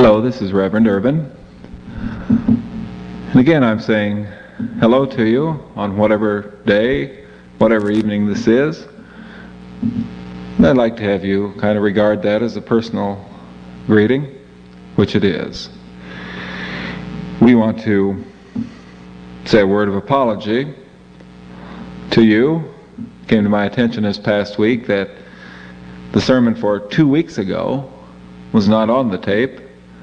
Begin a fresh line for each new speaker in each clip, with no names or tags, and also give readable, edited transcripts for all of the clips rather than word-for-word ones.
Hello, this is Reverend Irvin. And again, I'm saying hello to you on whatever day, whatever evening this is. And I'd like to have you kind of regard that as a personal greeting, which it is. We want to say a word of apology to you. It came to my attention this past week that the sermon for 2 weeks ago was not on the tape.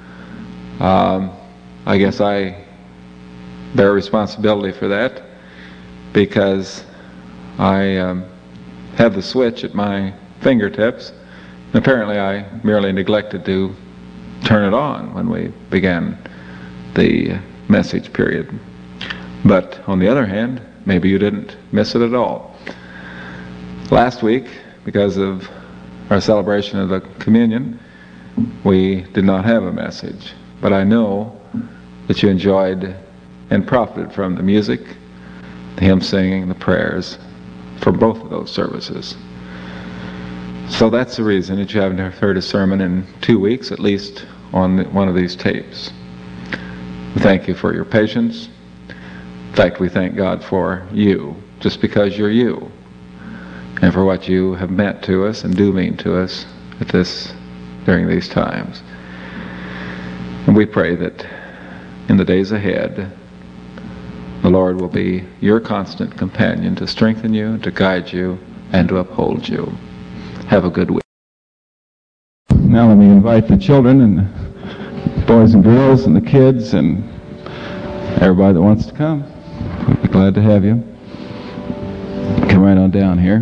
I guess I bear responsibility for that because I have the switch at my fingertips. Apparently I merely neglected to turn it on when we began the message period. But on the other hand, maybe you didn't miss it at all. Last week, because of our celebration of the communion, we did not have a message. But I know that you enjoyed and profited from the music, the hymn singing, the prayers for both of those services. So that's the reason that you haven't heard a sermon in 2 weeks, at least on one of these tapes. We thank you for your patience. In fact, we thank God for you, just because you're you, and for what you have meant to us and do mean to us during these times. And we pray that in the days ahead, the Lord will be your constant companion to strengthen you, to guide you, and to uphold you. Have a good week.
Now let me invite the children and the boys and girls and the kids and everybody that wants to come. We'll be glad to have you. Come right on down here.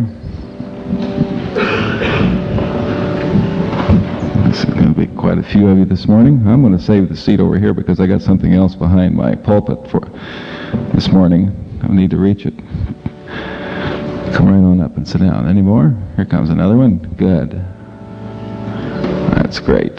There's going to be quite a few of you this morning. I'm going to save the seat over here because I got something else behind my pulpit for this morning. I need to reach it. Come right on up and sit down. Any more? Here comes another one. Good. That's great.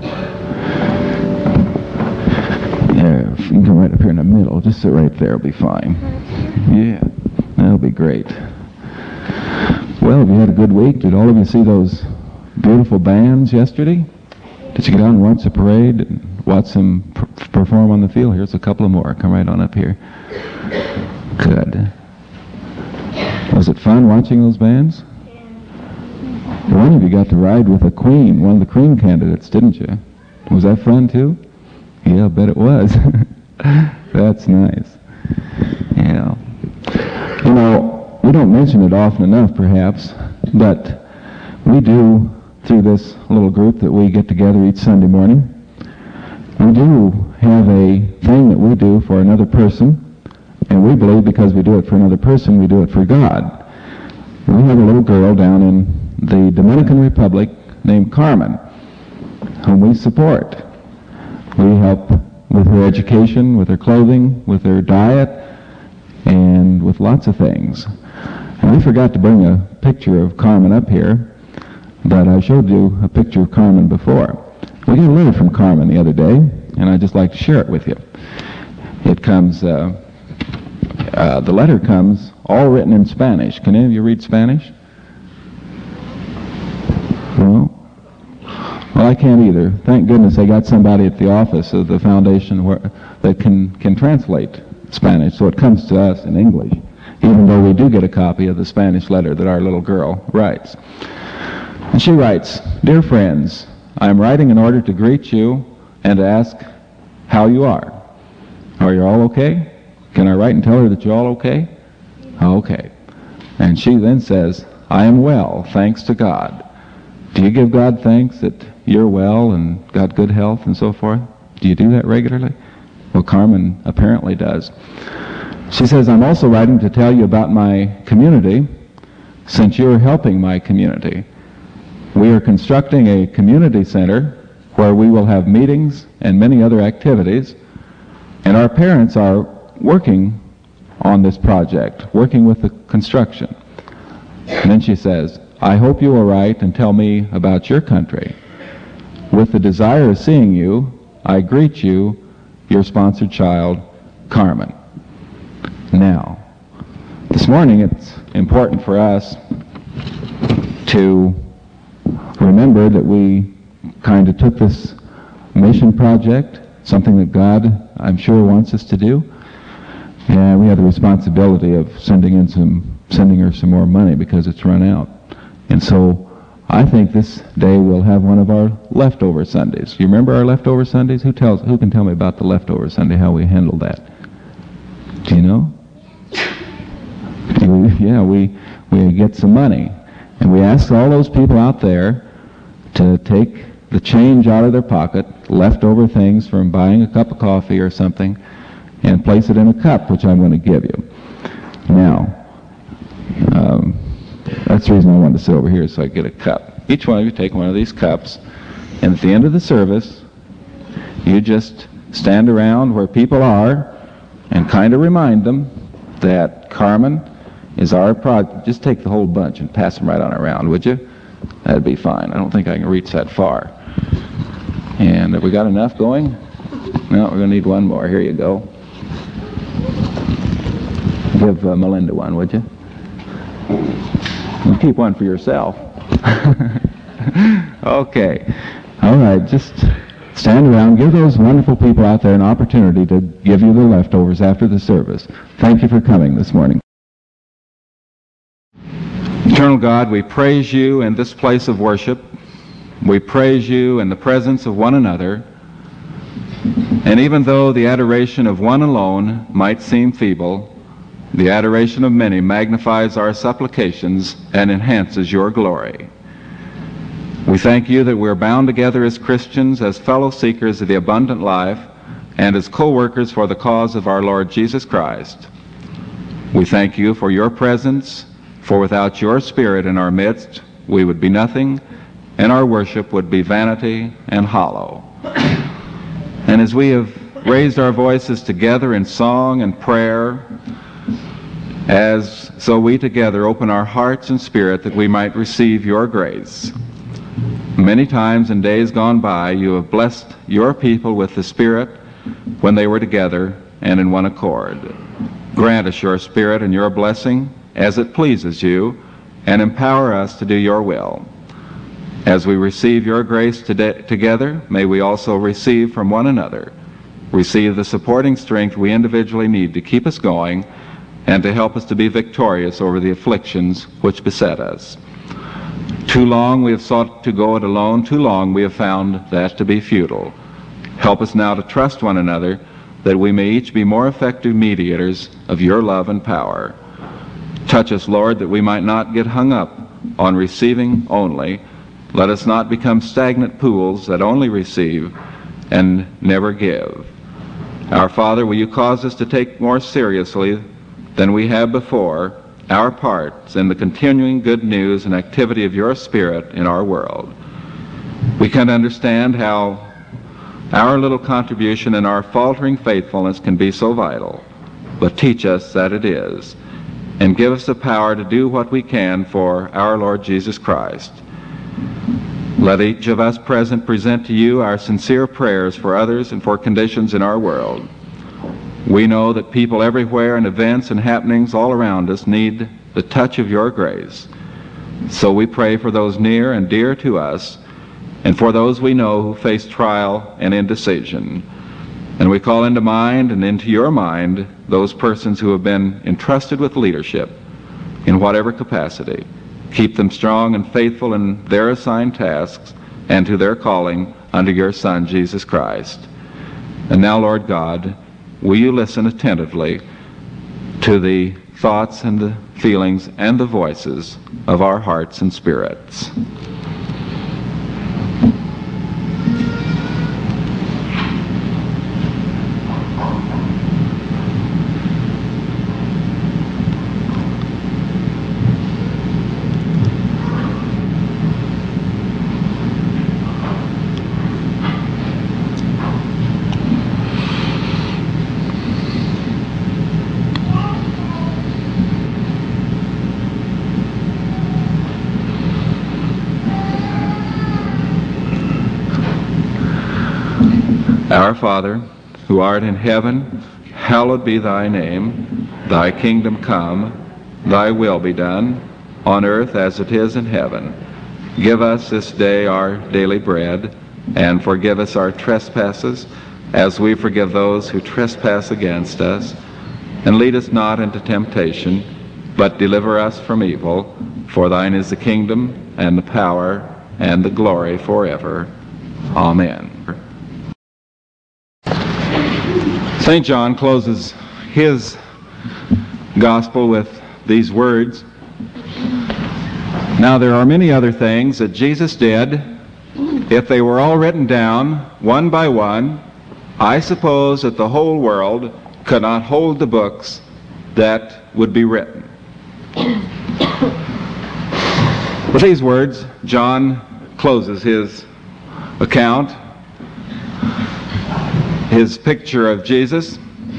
Yeah, you can come right up here in the middle. Just sit right there. It'll be fine. Yeah, that'll be great. Well, have you had a good week? Did all of you see those beautiful bands yesterday? Did you get out and watch the parade and watch them perform on the field? Here's a couple of more. Come right on up here. Good. Was it fun watching those bands? One of you got to ride with a queen, one of the queen candidates, didn't you? Was that fun too? Yeah, I bet it was. That's nice. Yeah. You know, we don't mention it often enough, perhaps, but we do, through this little group that we get together each Sunday morning, we do have a thing that we do for another person, and we believe because we do it for another person, we do it for God. We have a little girl down in the Dominican Republic named Carmen, whom we support. We help with her education, with her clothing, with her diet, and with lots of things. And we forgot to bring a picture of Carmen up here, but I showed you a picture of Carmen before. We got a letter from Carmen the other day, and I'd just like to share it with you. It comes, the letter comes all written in Spanish. Can any of you read Spanish? No? Well, I can't either. Thank goodness I got somebody at the office of the foundation that can translate Spanish, so it comes to us in English, even though we do get a copy of the Spanish letter that our little girl writes. And she writes, "Dear friends, I am writing in order to greet you and to ask how you are. Are you all okay? Can I write and tell her that you're all okay?" Okay. And she then says, "I am well, thanks to God." Do you give God thanks that you're well and got good health and so forth? Do you do that regularly? Well, Carmen apparently does. She says, "I'm also writing to tell you about my community, since you're helping my community. We are constructing a community center where we will have meetings and many other activities, and our parents are working on this project, working with the construction." And then she says, "I hope you will write and tell me about your country. With the desire of seeing you, I greet you, your sponsored child, Carmen." Now, this morning it's important for us to remember that we kind of took this mission project, something that God, I'm sure, wants us to do. And we have the responsibility of sending her some more money because it's run out. And so I think this day we'll have one of our leftover Sundays. You remember our leftover Sundays? Who can tell me about the leftover Sunday, how we handled that? Do you know? Yeah, we get some money. And we ask all those people out there to take the change out of their pocket, leftover things from buying a cup of coffee or something, and place it in a cup, which I'm going to give you. Now, that's the reason I wanted to sit over here, so I get a cup. Each one of you take one of these cups, and at the end of the service, you just stand around where people are and kind of remind them that Carmen is our product. Just take the whole bunch and pass them right on around, would you? That'd be fine. I don't think I can reach that far. And have we got enough going? No, we're going to need one more. Here you go. Give Melinda one, would you? And keep one for yourself. Okay. All right, just stand around. Give those wonderful people out there an opportunity to give you the leftovers after the service. Thank you for coming this morning. Eternal God, we praise you in this place of worship. We praise you in the presence of one another. And even though the adoration of one alone might seem feeble, the adoration of many magnifies our supplications and enhances your glory. We thank you that we're bound together as Christians, as fellow seekers of the abundant life, and as co-workers for the cause of our Lord Jesus Christ. We thank you for your presence, for without your Spirit in our midst, we would be nothing, and our worship would be vanity and hollow. And as we have raised our voices together in song and prayer, so we together open our hearts and spirit that we might receive your grace. Many times in days gone by, you have blessed your people with the Spirit when they were together and in one accord. Grant us your Spirit and your blessing as it pleases you, and empower us to do your will. As we receive your grace together, may we also receive from one another, receive the supporting strength we individually need to keep us going and to help us to be victorious over the afflictions which beset us. Too long we have sought to go it alone. Too long we have found that to be futile. Help us now to trust one another, that we may each be more effective mediators of your love and power. Touch us, Lord, that we might not get hung up on receiving only. Let us not become stagnant pools that only receive and never give. Our Father, will you cause us to take more seriously than we have before our parts in the continuing good news and activity of your Spirit in our world. We can understand how our little contribution and our faltering faithfulness can be so vital, but teach us that it is, and give us the power to do what we can for our Lord Jesus Christ. Let each of us present present to you our sincere prayers for others and for conditions in our world. We know that people everywhere and events and happenings all around us need the touch of your grace. So we pray for those near and dear to us, and for those we know who face trial and indecision. And we call into mind and into your mind those persons who have been entrusted with leadership in whatever capacity. Keep them strong and faithful in their assigned tasks and to their calling under your Son, Jesus Christ. And now, Lord God, will you listen attentively to the thoughts and the feelings and the voices of our hearts and spirits. Our Father, who art in heaven, hallowed be thy name. Thy kingdom come, thy will be done, on earth as it is in heaven. Give us this day our daily bread,
and forgive us our trespasses, as we forgive those who trespass against us. And lead us not into temptation, but deliver us from evil. For thine is the kingdom, and the power, and the glory forever. Amen. St. John closes his gospel with these words. Now there are many other things that Jesus did. If they were all written down, one by one, I suppose that the whole world could not hold the books that would be written. With these words, John closes his account, his picture of Jesus.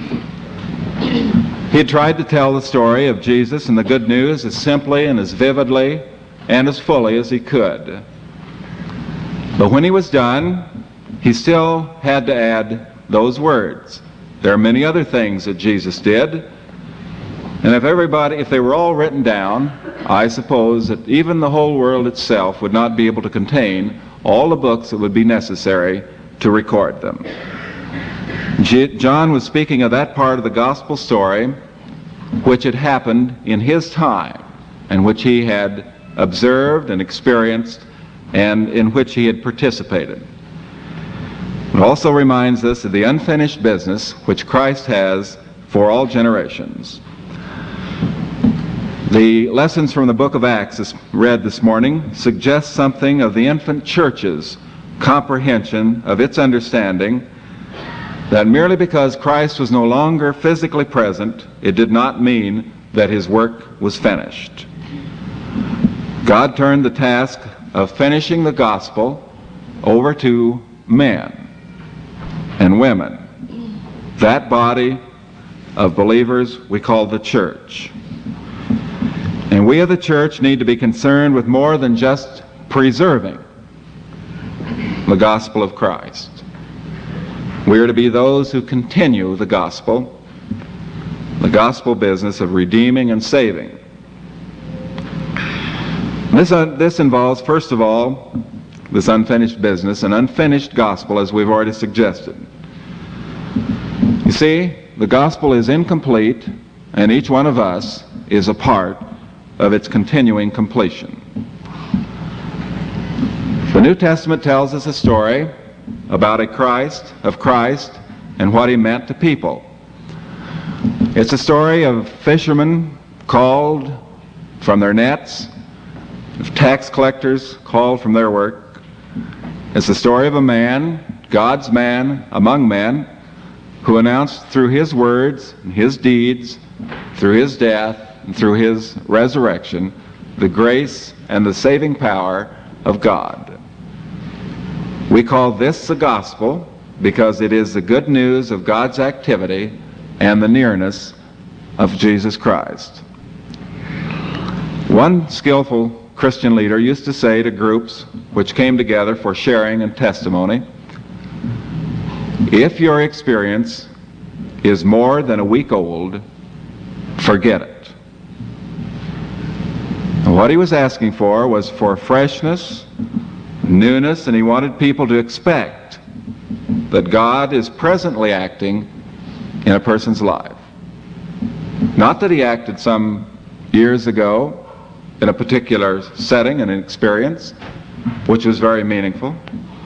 He had tried to tell the story of Jesus and the good news as simply and as vividly and as fully as he could. But when he was done, he still had to add those words. There are many other things that Jesus did, and if they were all written down, I suppose that even the whole world itself would not be able to contain all the books that would be necessary to record them. John was speaking of that part of the gospel story which had happened in his time, and which he had observed and experienced, and in which he had participated. It also reminds us of the unfinished business which Christ has for all generations. The lessons from the book of Acts, as read this morning, suggest something of the infant church's comprehension of its understanding that merely because Christ was no longer physically present, it did not mean that his work was finished. God turned the task of finishing the gospel over to men and women, that body of believers we call the church. And we of the church need to be concerned with more than just preserving the gospel of Christ. We are to be those who continue the gospel business of redeeming and saving. This involves, first of all, this unfinished business, an unfinished gospel, as we've already suggested. You see, the gospel is incomplete, and each one of us is a part of its continuing completion. The New Testament tells us a story about Christ, and what he meant to people. It's a story of fishermen called from their nets, of tax collectors called from their work. It's the story of a man, God's man among men, who announced through his words and his deeds, through his death and through his resurrection, the grace and the saving power of God. We call this the gospel because it is the good news of God's activity and the nearness of Jesus Christ. One skillful Christian leader used to say to groups which came together for sharing and testimony, if your experience is more than a week old, forget it. And what he was asking for was for freshness, newness, and he wanted people to expect that God is presently acting in a person's life. Not that he acted some years ago in a particular setting and experience, which was very meaningful,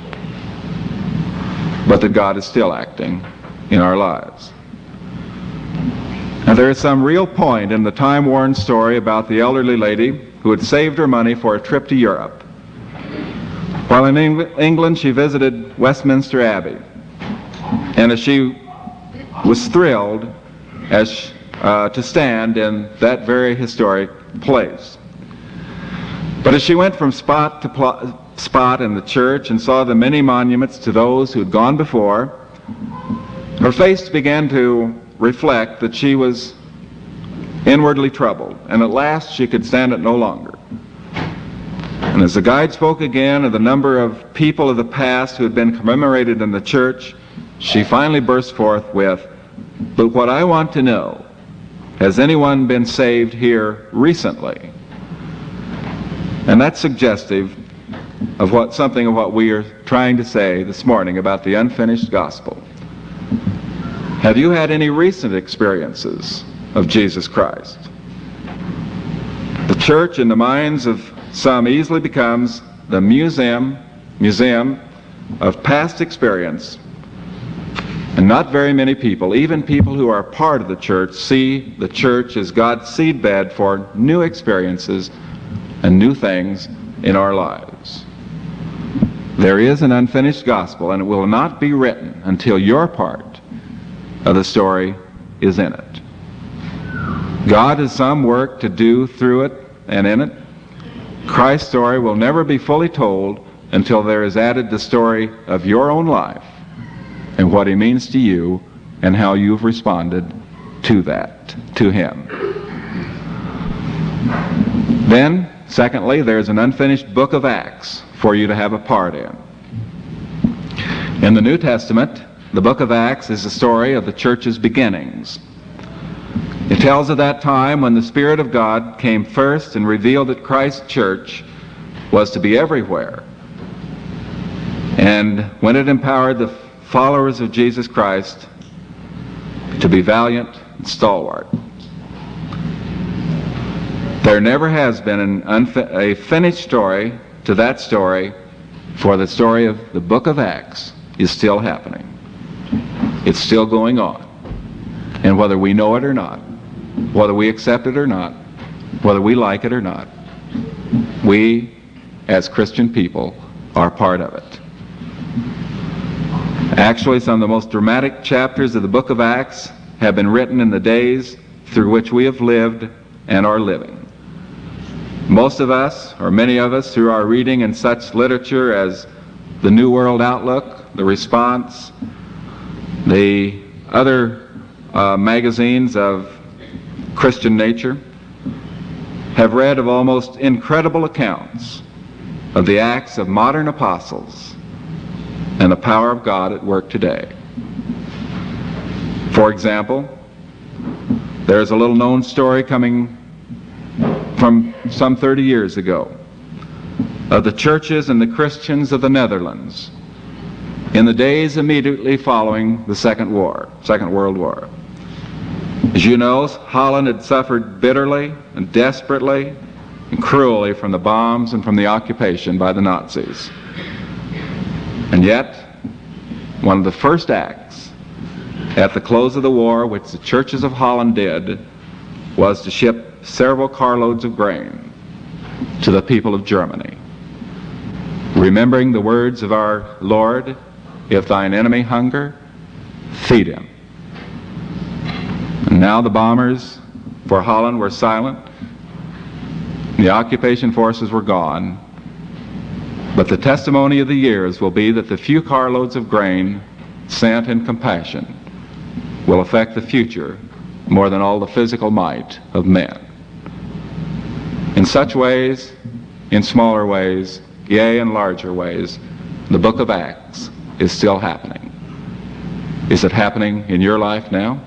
but that God is still acting in our lives. And there is some real point in the time-worn story about the elderly lady who had saved her money for a trip to Europe. While in England, she visited Westminster Abbey, and as she was thrilled to stand in that very historic place. But as she went from spot to spot in the church and saw the many monuments to those who had gone before, her face began to reflect that she was inwardly troubled, and at last she could stand it no longer. And as the guide spoke again of the number of people of the past who had been commemorated in the church, she finally burst forth with, "But what I want to know, has anyone been saved here recently?" And that's suggestive of something of what we are trying to say this morning about the unfinished gospel. Have you had any recent experiences of Jesus Christ? The church, in the minds of some, easily becomes the museum of past experience, and not very many people, even people who are part of the church, see the church as God's seedbed for new experiences and new things in our lives. There is an unfinished gospel, and it will not be written until your part of the story is in it. God has some work to do through it and in it. Christ's story will never be fully told until there is added the story of your own life and what he means to you and how you've responded to that, to him. Then, secondly, there's an unfinished book of Acts for you to have a part in. In the New Testament, the book of Acts is the story of the church's beginnings. It tells of that time when the Spirit of God came first and revealed that Christ's church was to be everywhere. And when it empowered the followers of Jesus Christ to be valiant and stalwart. There never has been a finished story to that story, for the story of the book of Acts is still happening. It's still going on. And whether we know it or not, whether we accept it or not, whether we like it or not, we, as Christian people, are part of it. Actually, some of the most dramatic chapters of the book of Acts have been written in the days through which we have lived and are living. Most of us, or many of us, through our reading in such literature as the New World Outlook, the Response, the other magazines of Christian nature, have read of almost incredible accounts of the acts of modern apostles and the power of God at work today. For example, there's a little known story coming from some 30 years ago of the churches and the Christians of the Netherlands in the days immediately following the Second World War. As you know, Holland had suffered bitterly and desperately and cruelly from the bombs and from the occupation by the Nazis. And yet, one of the first acts at the close of the war, which the churches of Holland did, was to ship several carloads of grain to the people of Germany, remembering the words of our Lord, "If thine enemy hunger, feed him." And now the bombers for Holland were silent. The occupation forces were gone. But the testimony of the years will be that the few carloads of grain sent in compassion will affect the future more than all the physical might of men. In such ways, in smaller ways, yea, in larger ways, the book of Acts is still happening. Is it happening in your life now?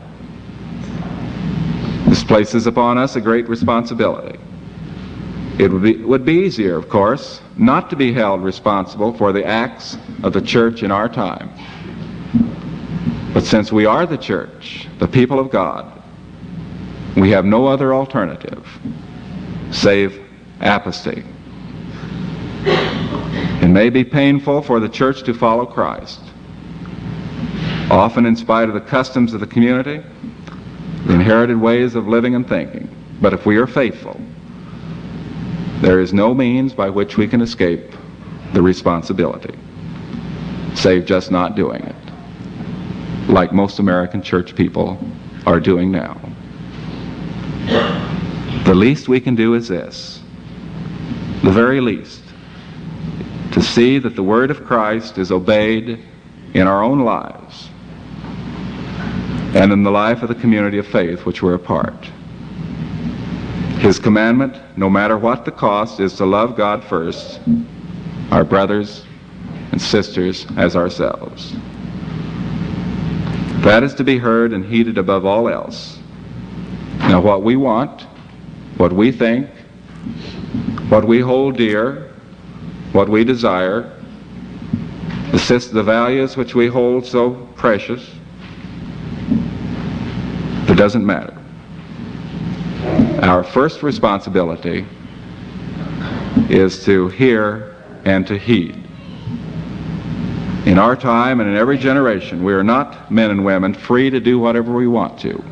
This places upon us a great responsibility. It would be easier, of course, not to be held responsible for the acts of the church in our time. But since we are the church, the people of God, we have no other alternative save apostasy. It may be painful for the church to follow Christ, often in spite of the customs of the community, the inherited ways of living and thinking. But if we are faithful, there is no means by which we can escape the responsibility, save just not doing it, like most American church people are doing now. The least we can do is this, the very least, to see that the word of Christ is obeyed in our own lives and in the life of the community of faith which we're a part. His commandment, no matter what the cost, is to love God first, our brothers and sisters as ourselves. That is to be heard and heeded above all else. Now, what we want, what we think, what we hold dear, what we desire, the values which we hold so precious, it doesn't matter. Our first responsibility is to hear and to heed. In our time and in every generation, we are not men and women free to do whatever we want to.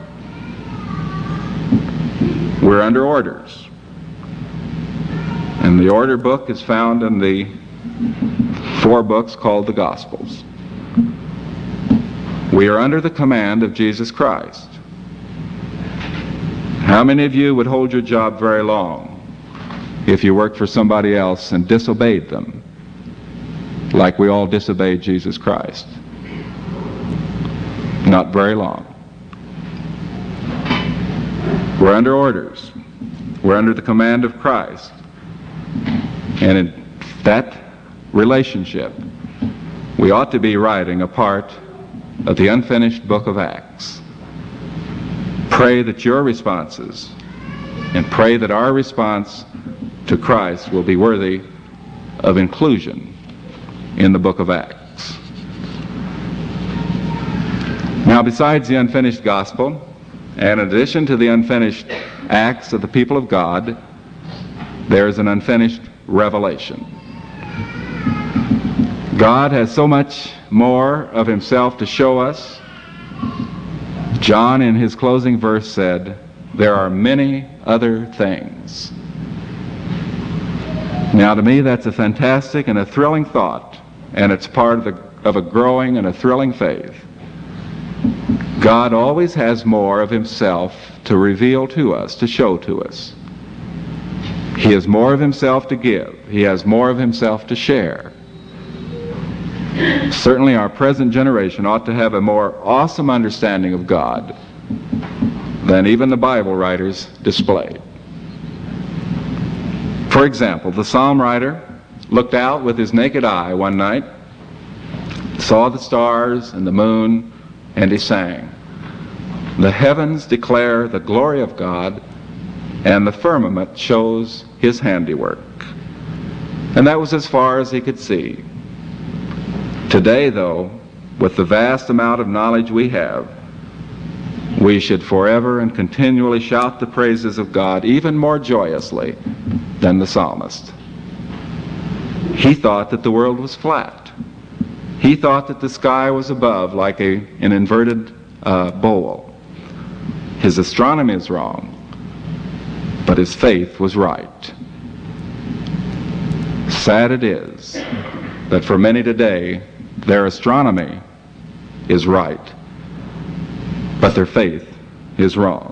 We're under orders. And the order book is found in the 4 books called the Gospels. We are under the command of Jesus Christ. How many of you would hold your job very long if you worked for somebody else and disobeyed them, like we all disobeyed Jesus Christ? Not very long. We're under orders. We're under the command of Christ. And in that relationship, we ought to be writing a part of the unfinished book of Acts. Pray that your responses, and pray that our response to Christ will be worthy of inclusion in the book of Acts. Now, besides the unfinished gospel, and in addition to the unfinished acts of the people of God, there is an unfinished revelation. God has so much more of himself to show us. John, in his closing verse, said, "There are many other things." Now, to me, that's a fantastic and a thrilling thought, and it's part of a growing and a thrilling faith. God always has more of himself to reveal to us, to show to us. He has more of himself to give. He has more of himself to share. Certainly our present generation ought to have a more awesome understanding of God than even the Bible writers displayed. For example, the psalm writer looked out with his naked eye one night, saw the stars and the moon, and he sang, "The heavens declare the glory of God, and the firmament shows his handiwork." And that was as far as he could see. Today, though, with the vast amount of knowledge we have, we should forever and continually shout the praises of God even more joyously than the psalmist. He thought that the world was flat. He thought that the sky was above like an inverted bowl. His astronomy is wrong, but his faith was right. Sad it is that for many today, their astronomy is right, but their faith is wrong.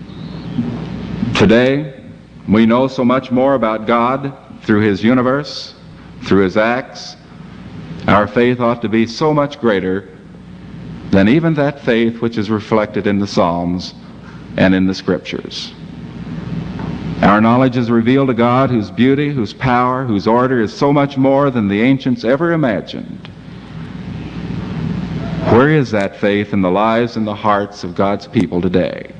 Today, we know so much more about God through his universe, through his acts. Our faith ought to be so much greater than even that faith which is reflected in the Psalms and in the Scriptures. Our knowledge is revealed to God, whose beauty, whose power, whose order is so much more than the ancients ever imagined. Where is that faith in the lives and the hearts of God's people today?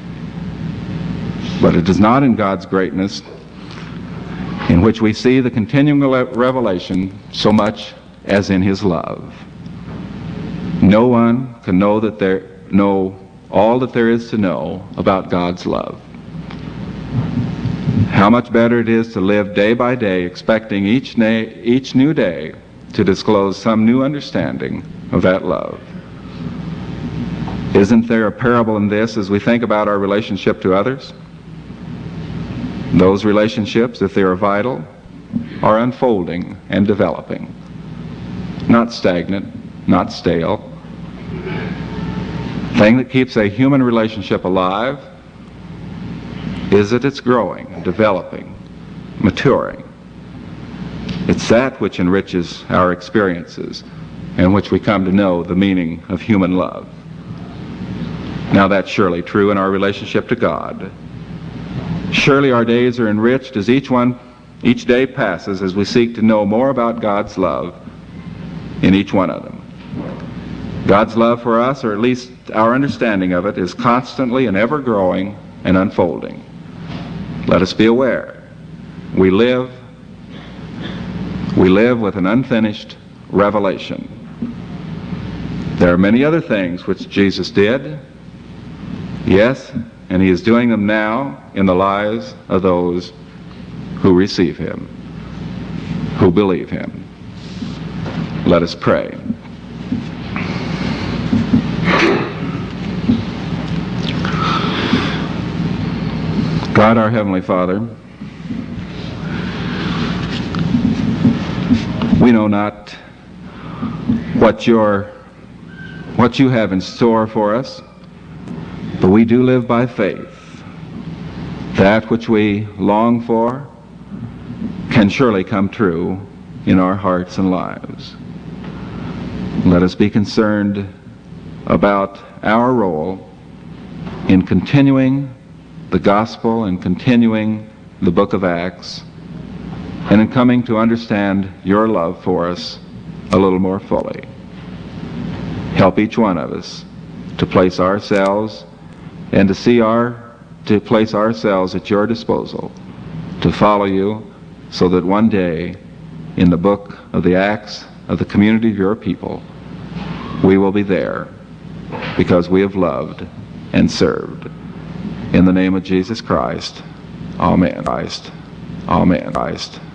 But it is not in God's greatness, in which we see the continuing revelation so much as in his love. No one can know all that there is to know about God's love. How much better it is to live day by day, expecting each new day to disclose some new understanding of that love. Isn't there a parable in this as we think about our relationship to others? Those relationships, if they are vital, are unfolding and developing. Not stagnant, not stale. The thing that keeps a human relationship alive is that it's growing, developing, maturing. It's that which enriches our experiences in which we come to know the meaning of human love. Now that's surely true in our relationship to God. Surely our days are enriched as each day passes as we seek to know more about God's love in each one of them. God's love for us, or at least our understanding of it, is constantly and ever growing and unfolding. Let us be aware. We live
We live with an unfinished revelation. There are many other things which Jesus did, yes, and he is doing them now in the lives of those who receive him, who believe him. Let us pray. God, our Heavenly Father, we know not what you have in store for us, but we do live by faith. That which we long for can surely come true in our hearts and lives. Let us be concerned about our role in continuing the gospel and continuing the book of Acts, and in coming to understand your love for us a little more fully. Help each one of us to place ourselves and to place ourselves at your disposal, to follow you, so that one day in the book of the Acts of the community of your people, we will be there because we have loved and served. In the name of Jesus Christ, amen. Amen.